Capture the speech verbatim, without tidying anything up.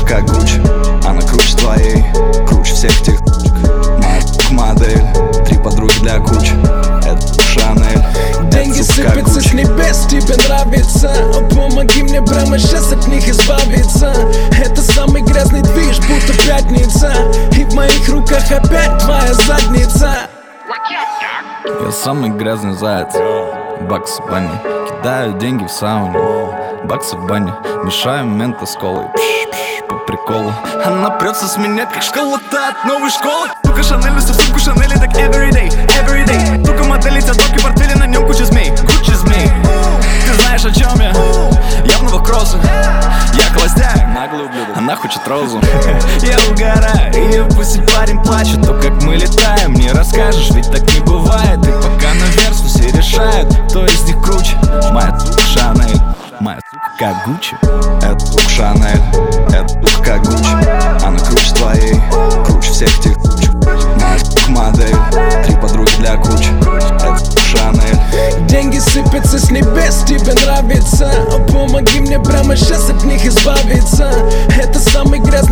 как Гуччи. Она круче твоей, круче всех тех. Моя модель, три подруги для кучи. Это Шанель. Деньги сыпятся с небес, тебе нравится? Помоги мне прямо сейчас от них избавиться. Это самый грязный движ, будто пятница. И в моих руках опять твоя задница. Я самый грязный заяц. Баксы в бане, кидаю деньги в сауне. Баксы в бане, мешаю мента с колой. Пш-пш, по приколу. Она прется с меня, как школа-то от новой школы. Тука Шанель, вместо в сумку Шанели, так everyday, everyday. Тука модели, тетки, портфели, на нем куча змей. Гуччи змей. Ты знаешь, о чем я? Явного кросса. Я холостяк, наглый ублюдок. Она хочет розу. Я угораю, и пусть парень плачет. То, как мы летаем, не расскажешь, ведь так не бывает. И пока наверх все решают, кто из них круче. Моя тука Шанель, моя тука как Гуччи. Это тука Шанель, это тука как Гуччи. Она круче твоей, круче всех тех туч. Моя тука модель, три подруги для кучи. Это тука Шанель. Деньги сыпятся с небес, тебе нравится? Помоги мне прямо сейчас от них избавиться. Это самый грязный